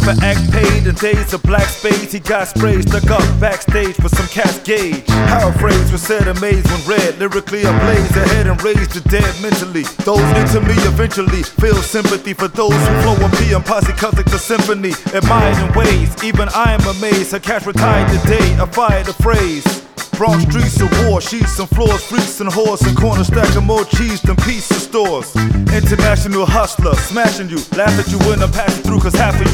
never act paid in days of black spades. He got sprayed, stuck up backstage for some cascade. Paraphrase was said amazed when read, lyrically ablaze ahead and raised the dead mentally. Those into me eventually feel sympathy for those who flow and be and posse like the symphony. Admired in ways, even I am amazed. Her cash retired today, I fired the phrase. Bronx streets of war, sheets and floors, freaks and whores, and corner stacking more cheese than pizza stores. International hustler, smashing you, laugh at you when I'm passing through, cause half of you